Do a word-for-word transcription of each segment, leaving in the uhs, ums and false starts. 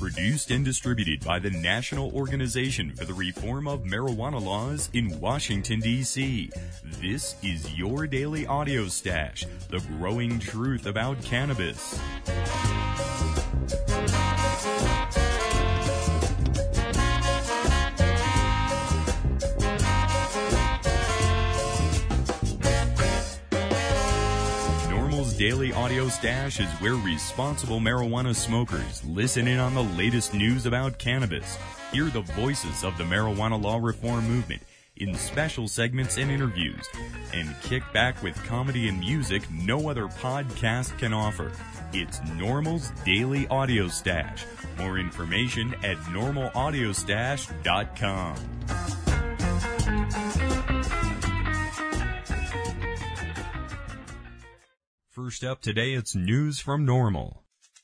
Produced and distributed by the National Organization for the Reform of Marijuana Laws in Washington, D C This is your daily audio stash, the growing truth about cannabis. Daily Audio Stash is where responsible marijuana smokers listen in on the latest news about cannabis, hear the voices of the marijuana law reform movement in special segments and interviews, and kick back with comedy and music no other podcast can offer. It's NORML's Daily Audio Stash. More information at normal audio stash dot com. First up today, it's news from NORML.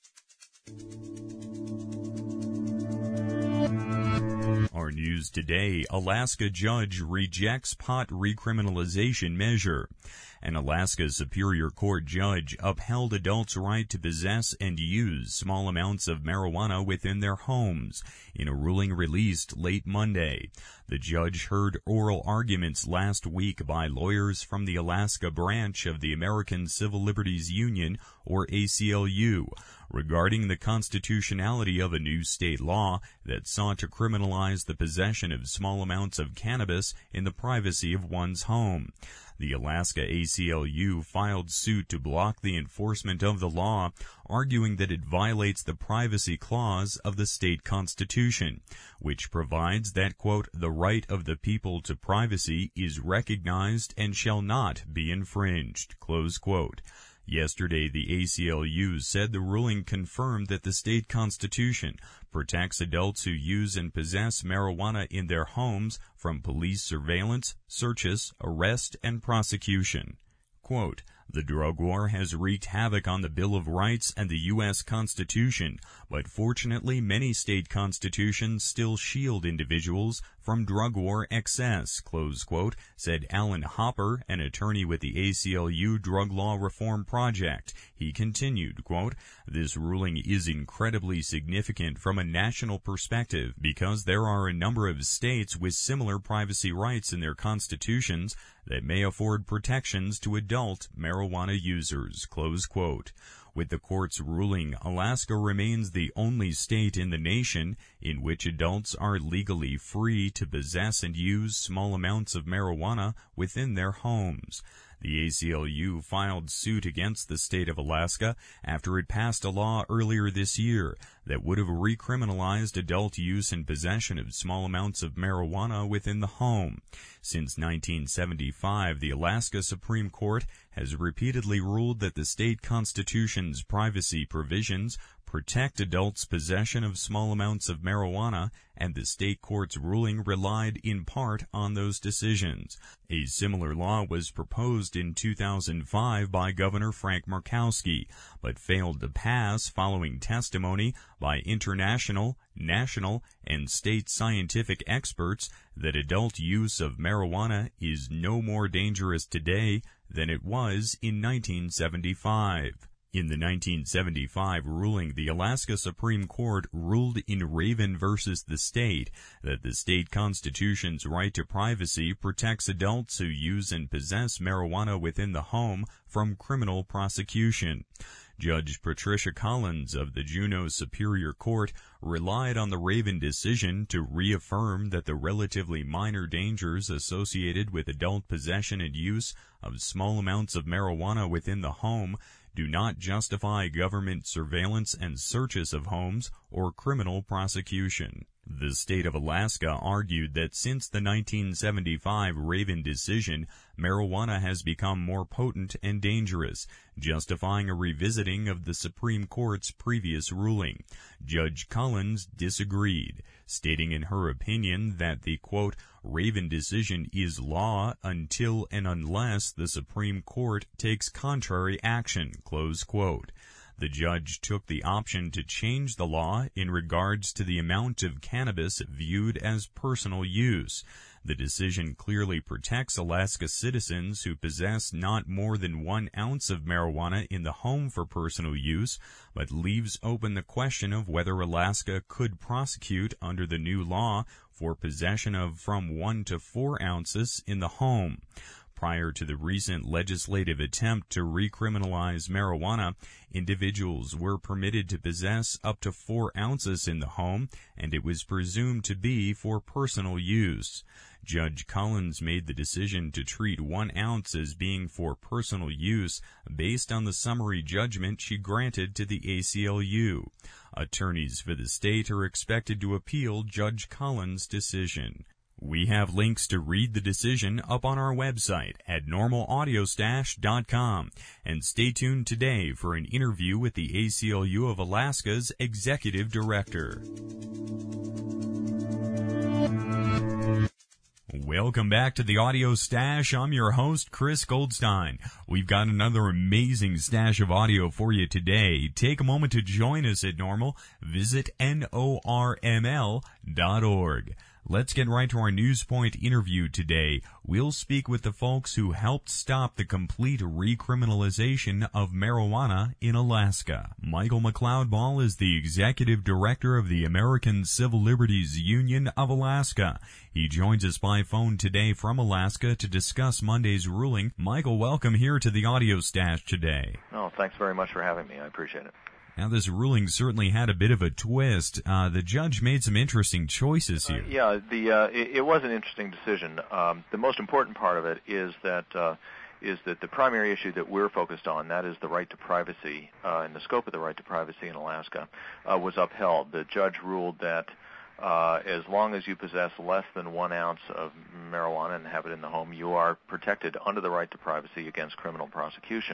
Our news today, Alaska judge rejects pot recriminalization measure. An Alaska Superior Court judge upheld adults' right to possess and use small amounts of marijuana within their homes in a ruling released late Monday. The judge heard oral arguments last week by lawyers from the Alaska branch of the American Civil Liberties Union, or A C L U, regarding the constitutionality of a new state law that sought to criminalize the possession of small amounts of cannabis in the privacy of one's home. The Alaska A C L U filed suit to block the enforcement of the law, arguing that it violates the privacy clause of the state constitution, which provides that, quote, the right of the people to privacy is recognized and shall not be infringed, close quote. Yesterday, the A C L U said the ruling confirmed that the state constitution protects adults who use and possess marijuana in their homes from police surveillance, searches, arrest, and prosecution. Quote, the drug war has wreaked havoc on the Bill of Rights and the U S Constitution, but fortunately many state constitutions still shield individuals from drug war excess, close quote, said Alan Hopper, an attorney with the A C L U Drug Law Reform Project. He continued, quote, this ruling is incredibly significant from a national perspective because there are a number of states with similar privacy rights in their constitutions that may afford protections to adult marijuana users, close quote. With the court's ruling, Alaska remains the only state in the nation in which adults are legally free to possess and use small amounts of marijuana within their homes. The A C L U filed suit against the state of Alaska after it passed a law earlier this year that would have recriminalized adult use and possession of small amounts of marijuana within the home. Since nineteen seventy-five, the Alaska Supreme Court has repeatedly ruled that the state constitution's privacy provisions protect adults' possession of small amounts of marijuana, and the state court's ruling relied in part on those decisions. A similar law was proposed in two thousand five by Governor Frank Murkowski, but failed to pass following testimony by international, national, and state scientific experts that adult use of marijuana is no more dangerous today than it was in nineteen seventy-five. In the nineteen seventy-five ruling, the Alaska Supreme Court ruled in Raven versus the state that the state constitution's right to privacy protects adults who use and possess marijuana within the home from criminal prosecution. Judge Patricia Collins of the Juneau Superior Court relied on the Raven decision to reaffirm that the relatively minor dangers associated with adult possession and use of small amounts of marijuana within the home do not justify government surveillance and searches of homes or criminal prosecution. The state of Alaska argued that since the nineteen seventy-five Raven decision, marijuana has become more potent and dangerous, justifying a revisiting of the Supreme Court's previous ruling. Judge Collins disagreed, stating in her opinion that the, quote, Raven decision is law until and unless the Supreme Court takes contrary action, close quote. The judge took the option to change the law in regards to the amount of cannabis viewed as personal use. The decision clearly protects Alaska citizens who possess not more than one ounce of marijuana in the home for personal use, but leaves open the question of whether Alaska could prosecute under the new law for possession of from one to four ounces in the home. Prior to the recent legislative attempt to recriminalize marijuana, individuals were permitted to possess up to four ounces in the home, and it was presumed to be for personal use. Judge Collins made the decision to treat one ounce as being for personal use based on the summary judgment she granted to the A C L U. Attorneys for the state are expected to appeal Judge Collins' decision. We have links to read the decision up on our website at normal audio stash dot com. And stay tuned today for an interview with the A C L U of Alaska's Executive Director. Welcome back to the Audio Stash. I'm your host, Chris Goldstein. We've got another amazing stash of audio for you today. Take a moment to join us at Normal. Visit N O R M L dot org. Let's get right to our Newspoint interview today. We'll speak with the folks who helped stop the complete recriminalization of marijuana in Alaska. Michael McLeod-Ball is the Executive Director of the American Civil Liberties Union of Alaska. He joins us by phone today from Alaska to discuss Monday's ruling. Michael, welcome here to the Audio Stash today. Oh, thanks very much for having me. I appreciate it. Now, this ruling certainly had a bit of a twist. Uh, the judge made some interesting choices here. Uh, yeah, the uh, it, it was an interesting decision. Um, the most important part of it is that uh, is that the primary issue that we're focused on, that is the right to privacy uh, and the scope of the right to privacy in Alaska, uh, was upheld. The judge ruled that uh, as long as you possess less than one ounce of marijuana and have it in the home, you are protected under the right to privacy against criminal prosecution.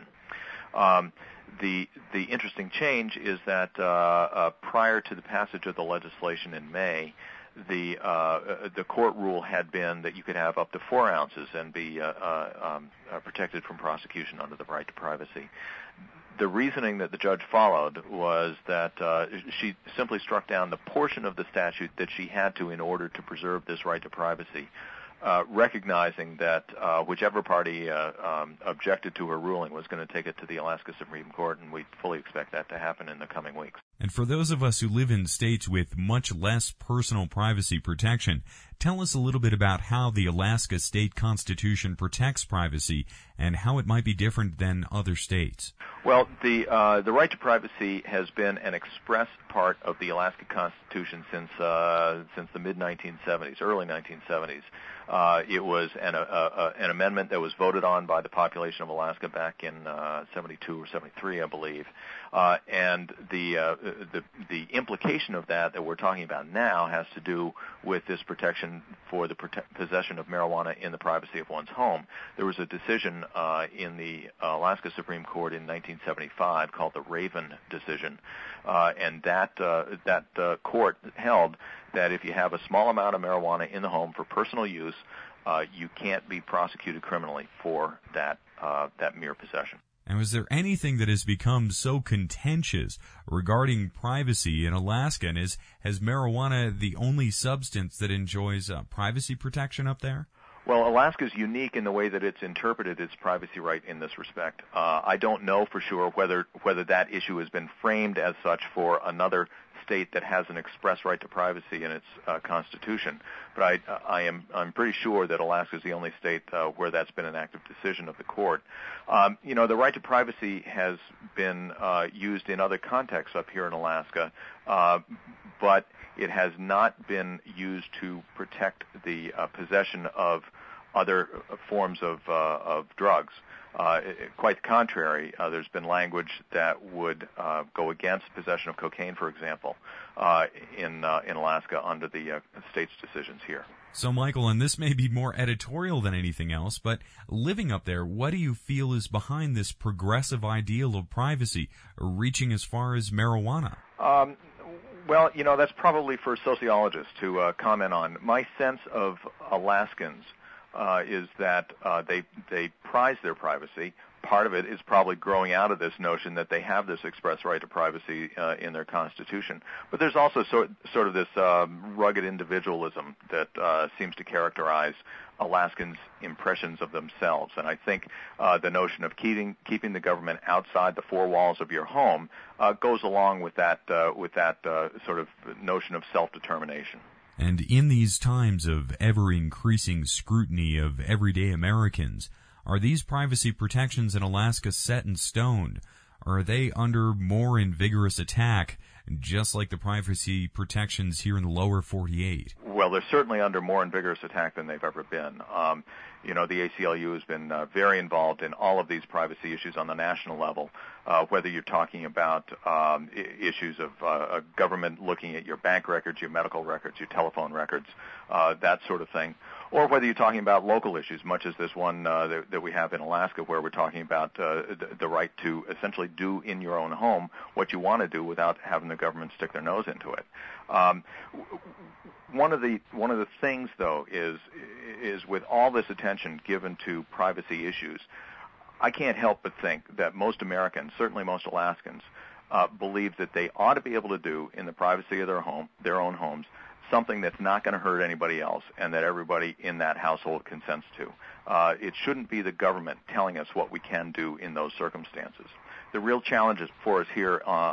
Um, the the interesting change is that uh, uh, prior to the passage of the legislation in May, the uh, the court rule had been that you could have up to four ounces and be uh, uh, um, uh, protected from prosecution under the right to privacy. The reasoning that the judge followed was that uh, she simply struck down the portion of the statute that she had to in order to preserve this right to privacy. Uh, recognizing that uh, whichever party uh, um, objected to her ruling was going to take it to the Alaska Supreme Court, and we fully expect that to happen in the coming weeks. And for those of us who live in states with much less personal privacy protection, tell us a little bit about how the Alaska State Constitution protects privacy and how it might be different than other states. Well, the uh, the right to privacy has been an express part of the Alaska Constitution since uh, since the mid nineteen seventies, early nineteen seventies. Uh, it was an, uh, uh, an amendment that was voted on by the population of Alaska back in uh, seventy-two or seventy-three, I believe. Uh, and the, uh, the the implication of that that we're talking about now has to do with this protection for the prote- possession of marijuana in the privacy of one's home. There was a decision uh, in the uh, Alaska Supreme Court in nineteen seventy-five called the Raven decision, uh, and that uh, that uh, court held that if you have a small amount of marijuana in the home for personal use, uh, you can't be prosecuted criminally for that uh, that mere possession. And is there anything that has become so contentious regarding privacy in Alaska? And is has marijuana the only substance that enjoys uh, privacy protection up there? Well, Alaska is unique in the way that it's interpreted its privacy right in this respect. Uh, I don't know for sure whether whether that issue has been framed as such for another state that has an express right to privacy in its uh, constitution, but I, I am I'm pretty sure that Alaska is the only state uh, where that's been an active decision of the court. Um, you know, the right to privacy has been uh, used in other contexts up here in Alaska, uh, but it has not been used to protect the uh, possession of other forms of uh, of drugs. Uh, quite the contrary, uh, there's been language that would uh, go against possession of cocaine, for example, uh, in uh, in Alaska under the uh, state's decisions here. So, Michael, and this may be more editorial than anything else, but living up there, what do you feel is behind this progressive ideal of privacy, reaching as far as marijuana? Um, well, you know, that's probably for sociologists to uh, comment on. My sense of Alaskans Uh, is that uh, they they prize their privacy, part of it is probably growing out of this notion that they have this express right to privacy uh, in their Constitution. But there's also sort, sort of this um, rugged individualism that uh, seems to characterize Alaskans' impressions of themselves. And I think uh, the notion of keeping keeping the government outside the four walls of your home uh, goes along with that uh, with that uh, sort of notion of self-determination. And in these times of ever-increasing scrutiny of everyday Americans, are these privacy protections in Alaska set in stone? Or are they under more and vigorous attack, just like the privacy protections here in the lower forty-eight? Well, they're certainly under more and vigorous attack than they've ever been. Um, you know, the A C L U has been uh, very involved in all of these privacy issues on the national level, uh, whether you're talking about um, I- issues of uh, a government looking at your bank records, your medical records, your telephone records, uh, that sort of thing, or whether you're talking about local issues, much as this one uh, that, that we have in Alaska, where we're talking about uh, the, the right to essentially do in your own home what you want to do without having the government stick their nose into it. Um, one of the one of the things, though, is is with all this attention given to privacy issues, I can't help but think that most Americans, certainly most Alaskans, uh, believe that they ought to be able to do in the privacy of their home, their own homes, something that's not going to hurt anybody else and that everybody in that household consents to. Uh, it shouldn't be the government telling us what we can do in those circumstances. The real challenges for us here uh,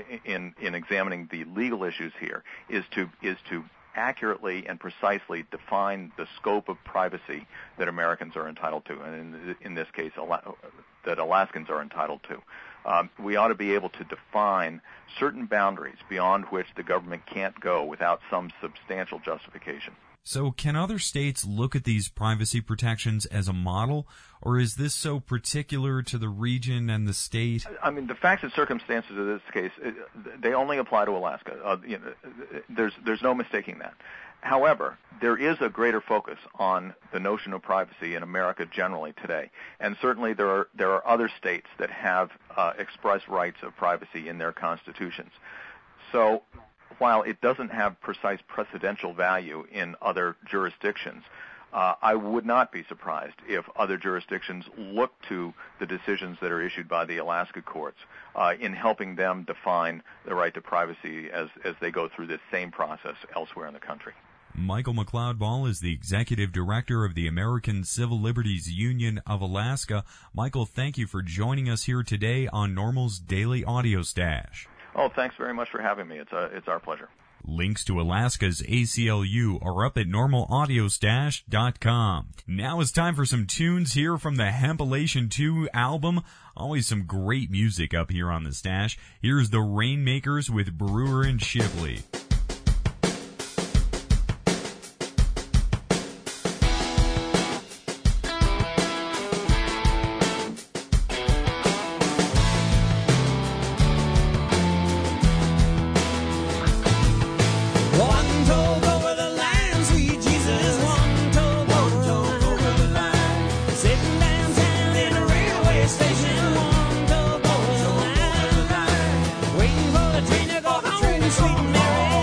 in in examining the legal issues here is to is to accurately and precisely define the scope of privacy that Americans are entitled to, and in, in this case, that Alaskans are entitled to. Um, we ought to be able to define certain boundaries beyond which the government can't go without some substantial justification. So can other states look at these privacy protections as a model, or is this so particular to the region and the state? I mean, the facts and circumstances of this case, they only apply to Alaska. Uh, you know, there's there's no mistaking that. However, there is a greater focus on the notion of privacy in America generally today, and certainly there are there are other states that have uh, express rights of privacy in their constitutions. So, while it doesn't have precise precedential value in other jurisdictions, uh, I would not be surprised if other jurisdictions look to the decisions that are issued by the Alaska courts uh, in helping them define the right to privacy as, as they go through this same process elsewhere in the country. Michael McLeod Ball is the Executive Director of the American Civil Liberties Union of Alaska. Michael, thank you for joining us here today on NORML's Daily Audio Stash. Oh, thanks very much for having me. It's a, it's our pleasure. Links to Alaska's A C L U are up at normal audio stash dot com. Now it's time for some tunes here from the Hempilation two album. Always some great music up here on the Stash. Here's the Rainmakers with Brewer and Shipley. Sweet Mary.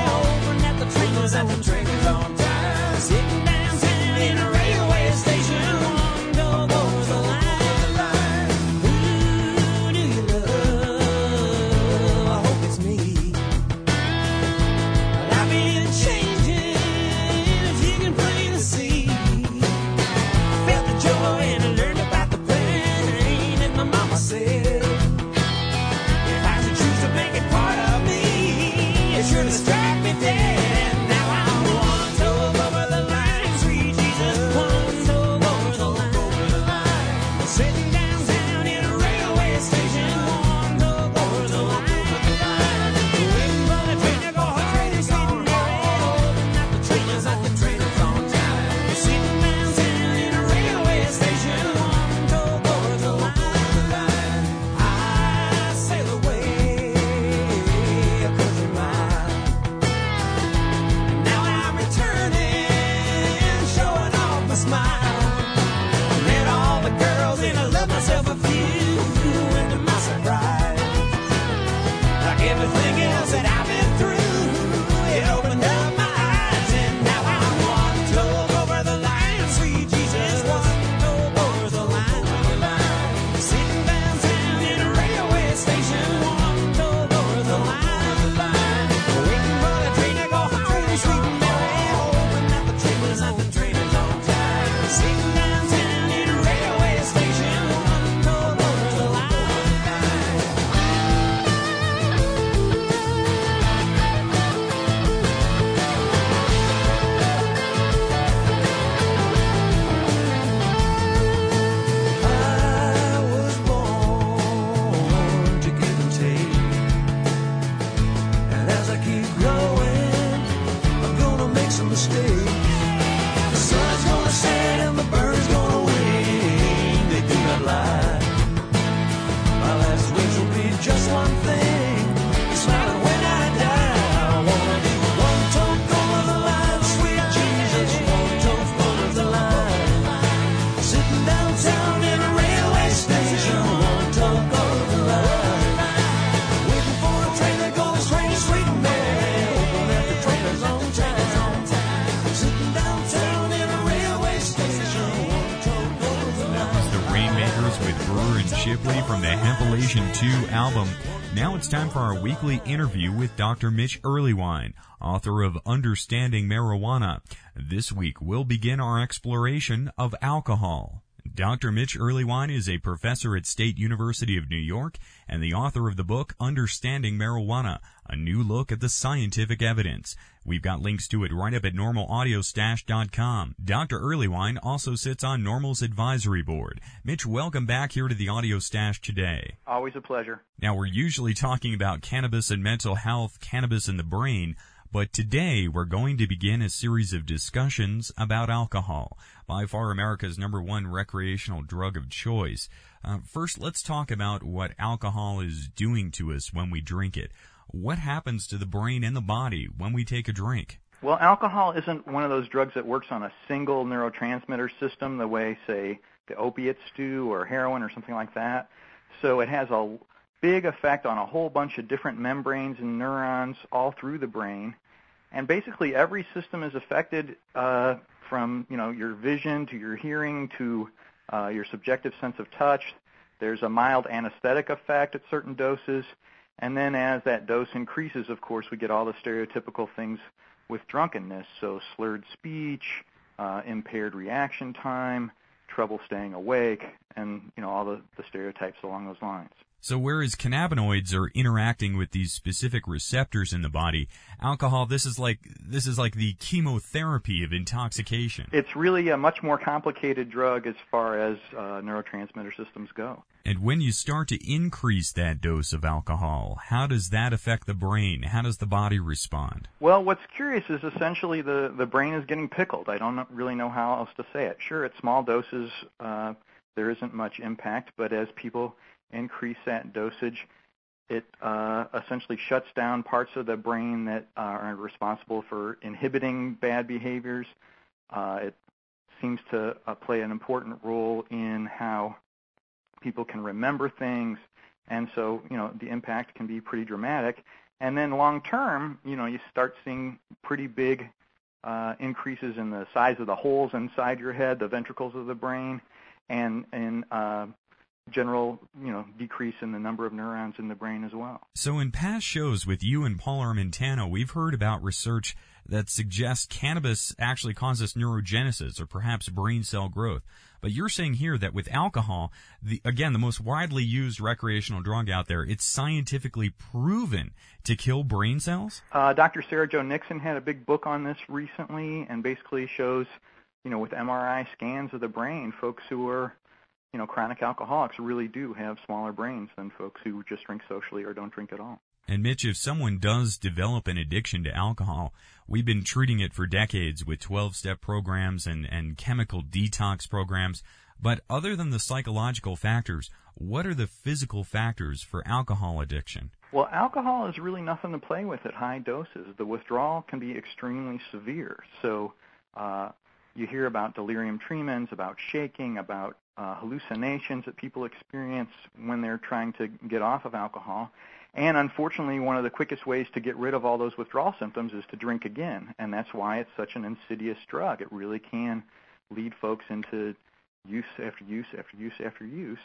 Shipley from the Hempilation two album. Now it's time for our weekly interview with Doctor Mitch Earleywine, author of Understanding Marijuana. This week we'll begin our exploration of alcohol. Doctor Mitch Earleywine is a professor at State University of New York and the author of the book Understanding Marijuana, a new look at the scientific evidence. We've got links to it right up at normal audio stash dot com. Doctor Earleywine also sits on NORML's advisory board. Mitch, welcome back here to the Audio Stash today. Always a pleasure. Now, we're usually talking about cannabis and mental health, cannabis and the brain, but today we're going to begin a series of discussions about alcohol, by far America's number one recreational drug of choice. Uh, first, let's talk about what alcohol is doing to us when we drink it. What happens to the brain and the body when we take a drink? Well, alcohol isn't one of those drugs that works on a single neurotransmitter system the way, say, the opiates do or heroin or something like that. So it has a big effect on a whole bunch of different membranes and neurons all through the brain. And basically every system is affected uh, from, you know, your vision to your hearing to uh, your subjective sense of touch. There's a mild anesthetic effect at certain doses. And then as that dose increases, of course, we get all the stereotypical things with drunkenness. So slurred speech, uh, impaired reaction time, trouble staying awake, and, you know, all the, the stereotypes along those lines. So whereas cannabinoids are interacting with these specific receptors in the body, alcohol, this is like this is like the chemotherapy of intoxication. It's really a much more complicated drug as far as uh, neurotransmitter systems go. And when you start to increase that dose of alcohol, how does that affect the brain? How does the body respond? Well, what's curious is essentially the, the brain is getting pickled. I don't really know how else to say it. Sure, at small doses, uh, there isn't much impact, but as people increase that dosage, it uh, essentially shuts down parts of the brain that are responsible for inhibiting bad behaviors. Uh, it seems to uh, play an important role in how people can remember things, and so, you know, the impact can be pretty dramatic. And then long term, you know, you start seeing pretty big uh, increases in the size of the holes inside your head, the ventricles of the brain, and in uh, general, you know, decrease in the number of neurons in the brain as well. So in past shows with you and Paul Armentano, we've heard about research that suggests cannabis actually causes neurogenesis or perhaps brain cell growth. But you're saying here that with alcohol, the, again, the most widely used recreational drug out there, it's scientifically proven to kill brain cells? Uh, Doctor Sarah Jo Nixon had a big book on this recently and basically shows, you know, with M R I scans of the brain, folks who are, you know, chronic alcoholics really do have smaller brains than folks who just drink socially or don't drink at all. And Mitch, if someone does develop an addiction to alcohol, we've been treating it for decades with twelve-step programs and, and chemical detox programs. But other than the psychological factors, what are the physical factors for alcohol addiction? Well, alcohol is really nothing to play with at high doses. The withdrawal can be extremely severe. So uh, you hear about delirium tremens, about shaking, about uh, hallucinations that people experience when they're trying to get off of alcohol. And unfortunately, one of the quickest ways to get rid of all those withdrawal symptoms is to drink again. And that's why it's such an insidious drug. It really can lead folks into use after use after use after use.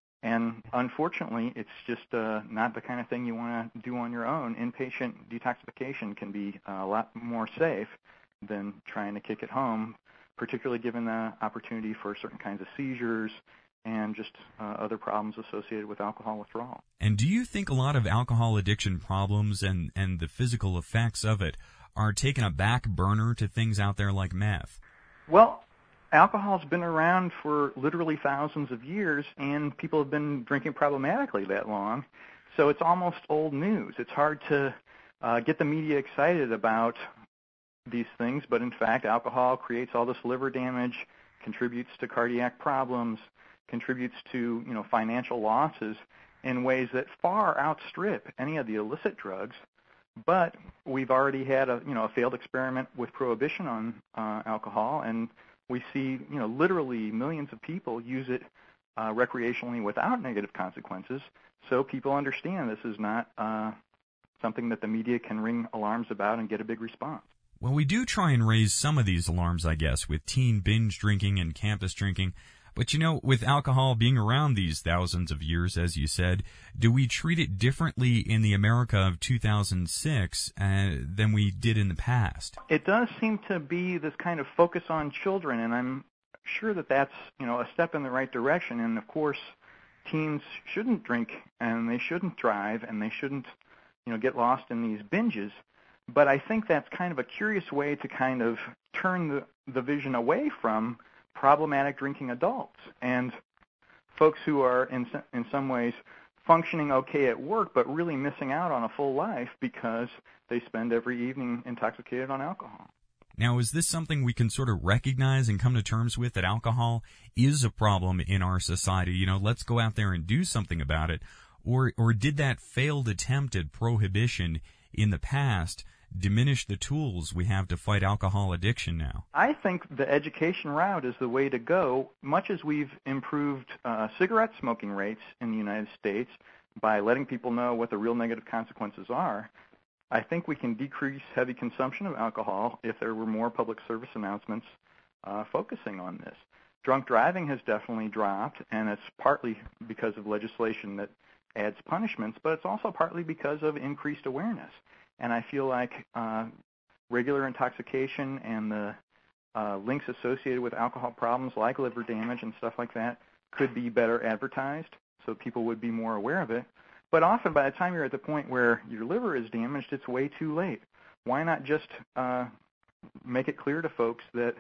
And unfortunately, it's just uh, not the kind of thing you want to do on your own. Inpatient detoxification can be uh, a lot more safe than trying to kick it home, particularly given the opportunity for certain kinds of seizures and just uh, other problems associated with alcohol withdrawal. And do you think a lot of alcohol addiction problems and, and the physical effects of it are taking a back burner to things out there like meth? Well, alcohol's been around for literally thousands of years, and people have been drinking problematically that long, so it's almost old news. It's hard to uh, get the media excited about these things, but in fact, alcohol creates all this liver damage, contributes to cardiac problems, contributes to, you know, financial losses in ways that far outstrip any of the illicit drugs. But we've already had a, you know, a failed experiment with prohibition on uh, alcohol, and we see, you know, literally millions of people use it uh, recreationally without negative consequences. So people understand this is not uh, something that the media can ring alarms about and get a big response. Well, we do try and raise some of these alarms, I guess, with teen binge drinking and campus drinking. But you know, with alcohol being around these thousands of years, as you said, do we treat it differently in the America of two thousand six uh, than we did in the past? It does seem to be this kind of focus on children, and I'm sure that that's, you know, a step in the right direction. And of course, teens shouldn't drink, and they shouldn't drive, and they shouldn't, you know, get lost in these binges. But I think that's kind of a curious way to kind of turn the, the vision away from problematic drinking adults and folks who are in in some ways functioning okay at work but really missing out on a full life because they spend every evening intoxicated on alcohol. Now, is this something we can sort of recognize and come to terms with, that alcohol is a problem in our society? You know, let's go out there and do something about it. Or, or did that failed attempt at prohibition in the past diminish the tools we have to fight alcohol addiction now? I think the education route is the way to go. Much as we've improved uh, cigarette smoking rates in the United States by letting people know what the real negative consequences are, I think we can decrease heavy consumption of alcohol if there were more public service announcements uh, focusing on this. Drunk driving has definitely dropped, and it's partly because of legislation that adds punishments, but it's also partly because of increased awareness. And I feel like uh, regular intoxication and the uh, links associated with alcohol problems like liver damage and stuff like that could be better advertised so people would be more aware of it. But often by the time you're at the point where your liver is damaged, it's way too late. Why not just uh, make it clear to folks that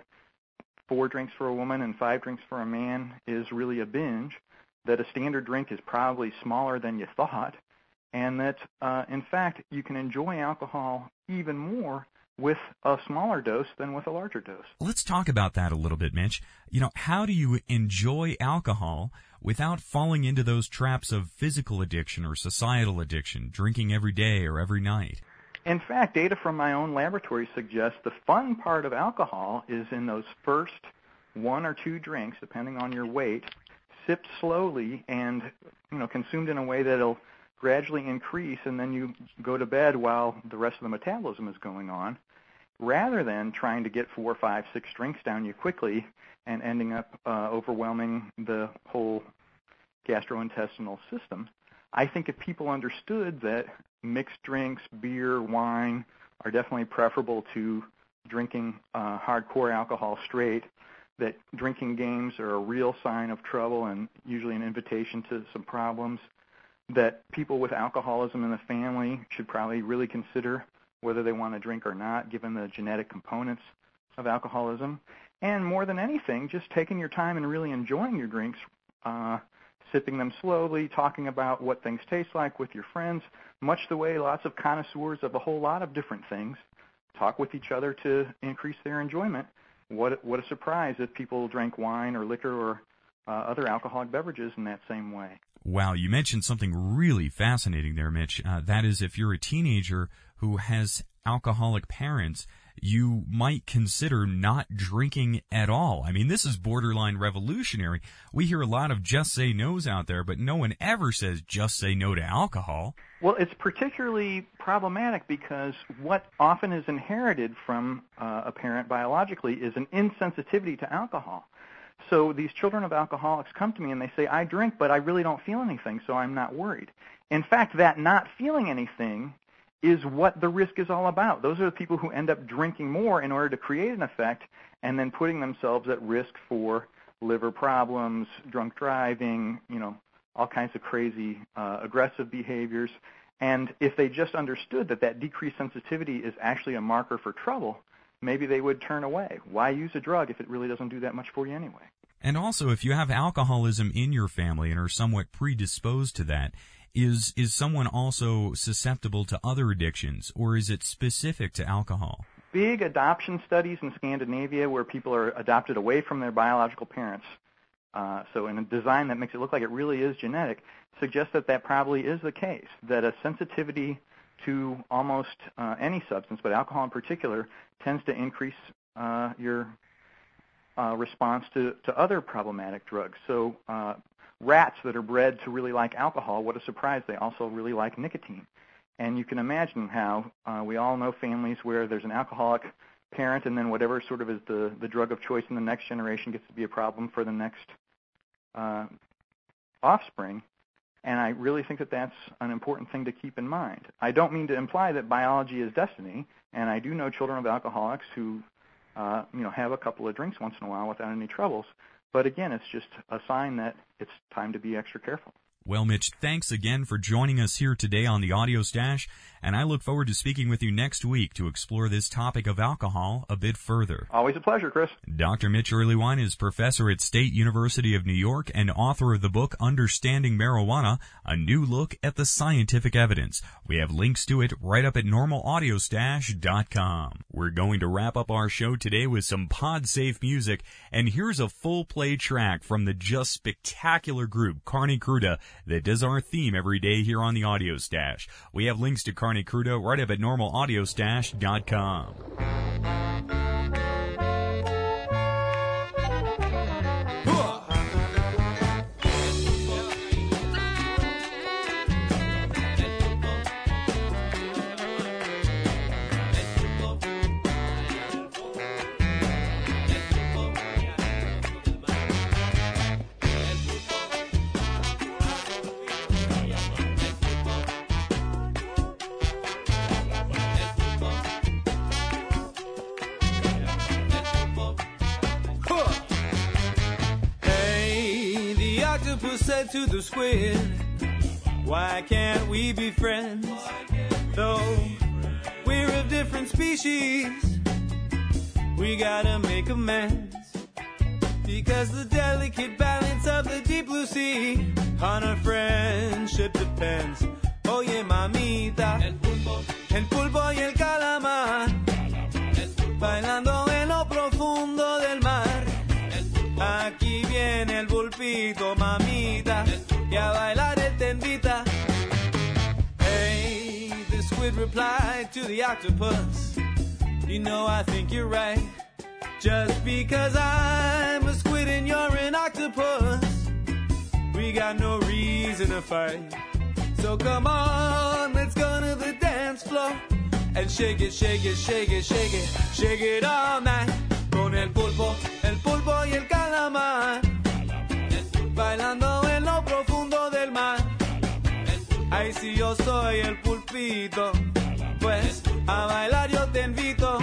four drinks for a woman and five drinks for a man is really a binge, that a standard drink is probably smaller than you thought, and that, uh, in fact, you can enjoy alcohol even more with a smaller dose than with a larger dose. Let's talk about that a little bit, Mitch. You know, how do you enjoy alcohol without falling into those traps of physical addiction or societal addiction, drinking every day or every night? In fact, data from my own laboratory suggests the fun part of alcohol is in those first one or two drinks, depending on your weight, sipped slowly and, you know, consumed in a way that it'll gradually increase, and then you go to bed while the rest of the metabolism is going on, rather than trying to get four, five, six drinks down you quickly and ending up uh, overwhelming the whole gastrointestinal system. I think if people understood that mixed drinks, beer, wine, are definitely preferable to drinking uh, hardcore alcohol straight, that drinking games are a real sign of trouble and usually an invitation to some problems, that people with alcoholism in the family should probably really consider whether they want to drink or not, given the genetic components of alcoholism. And more than anything, just taking your time and really enjoying your drinks, uh, sipping them slowly, talking about what things taste like with your friends, much the way lots of connoisseurs of a whole lot of different things talk with each other to increase their enjoyment. What, what a surprise if people drank wine or liquor or uh, other alcoholic beverages in that same way. Wow, you mentioned something really fascinating there, Mitch. Uh, that is, if you're a teenager who has alcoholic parents, you might consider not drinking at all. I mean, this is borderline revolutionary. We hear a lot of just say no's out there, but no one ever says just say no to alcohol. Well, it's particularly problematic because what often is inherited from uh, a parent biologically is an insensitivity to alcohol. So these children of alcoholics come to me and they say, I drink, but I really don't feel anything, so I'm not worried. In fact, that not feeling anything is what the risk is all about. Those are the people who end up drinking more in order to create an effect and then putting themselves at risk for liver problems, drunk driving, you know, all kinds of crazy uh, aggressive behaviors. And if they just understood that that decreased sensitivity is actually a marker for trouble, maybe they would turn away. Why use a drug if it really doesn't do that much for you anyway? And also, if you have alcoholism in your family and are somewhat predisposed to that, is is someone also susceptible to other addictions, or is it specific to alcohol? Big adoption studies in Scandinavia where people are adopted away from their biological parents, uh, so in a design that makes it look like it really is genetic, suggests that that probably is the case, that a sensitivity to almost uh, any substance, but alcohol in particular, tends to increase uh, your uh, response to, to other problematic drugs. So uh, rats that are bred to really like alcohol, what a surprise, they also really like nicotine. And you can imagine how uh, we all know families where there's an alcoholic parent and then whatever sort of is the, the drug of choice in the next generation gets to be a problem for the next uh, offspring. And I really think that that's an important thing to keep in mind. I don't mean to imply that biology is destiny, and I do know children of alcoholics who, uh, you know, have a couple of drinks once in a while without any troubles. But again, it's just a sign that it's time to be extra careful. Well, Mitch, thanks again for joining us here today on the Audio Stash, and I look forward to speaking with you next week to explore this topic of alcohol a bit further. Always a pleasure, Chris. Doctor Mitch Earleywine is professor at State University of New York and author of the book Understanding Marijuana, A New Look at the Scientific Evidence. We have links to it right up at normal audio stash dot com. We're going to wrap up our show today with some pod-safe music, and here's a full-play track from the just spectacular group Carne Cruda that does our theme every day here on the Audio Stash. We have links to Carne Cruda right up at normal audio stash dot com. Said to the squid, why can't we be friends? Though we're of different species, we gotta make amends, because the delicate balance of the deep blue sea on our friendship depends. Oye mamita, el pulpo, el pulpo y el calamar, bailando en lo profundo del mar. Aquí viene el pulpito, mamita, y a bailar él te invita. Hey, the squid replied to the octopus, you know I think you're right. Just because I'm a squid and you're an octopus, we got no reason to fight. So come on, let's go to the dance floor and shake it, shake it, shake it, shake it, shake it all night. Con el pulpo, el pulpo y el calamar, bailando en lo profundo del mar. Ay, si yo soy el pulpito, pues a bailar yo te invito.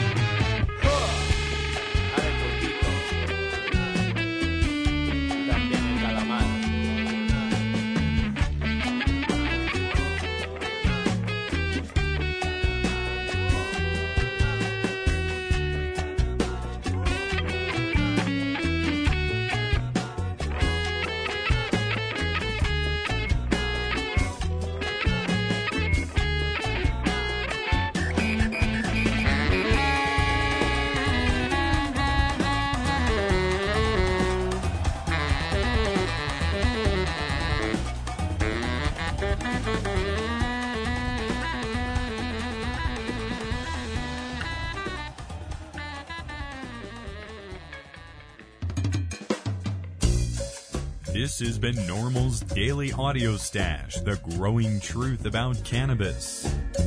This has been Normal's Daily Audio Stash, the growing truth about cannabis.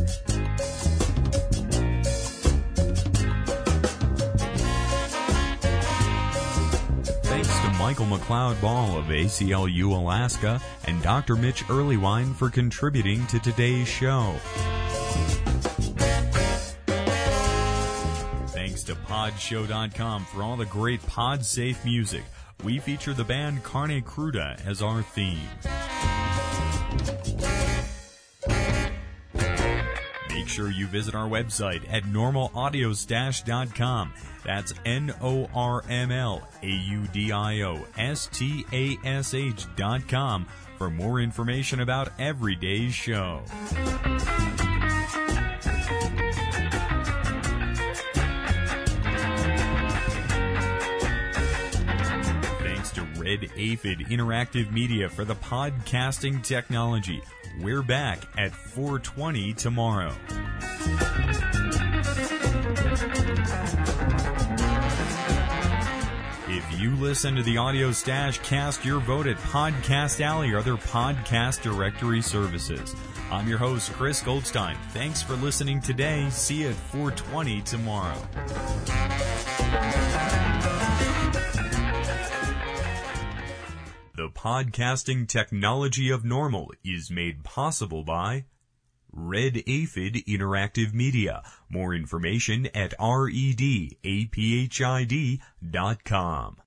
Thanks to Michael McLeod-Ball of A C L U Alaska and Doctor Mitch Earleywine for contributing to today's show. Thanks to pod show dot com for all the great pod-safe music. We feature the band Carne Cruda as our theme. Make sure you visit our website at normal audio stash dot com. That's N O R M L A U D I O S T A S H dot com for more information about every day's show. Red Aphid Interactive Media for the podcasting technology. We're back at four twenty tomorrow. If you listen to the Audio Stash, cast your vote at Podcast Alley or other podcast directory services. I'm your host, Chris Goldstein. Thanks for listening today. See you at four twenty tomorrow. The podcasting technology of normal is made possible by Red Aphid Interactive Media. More information at red aphid dot com.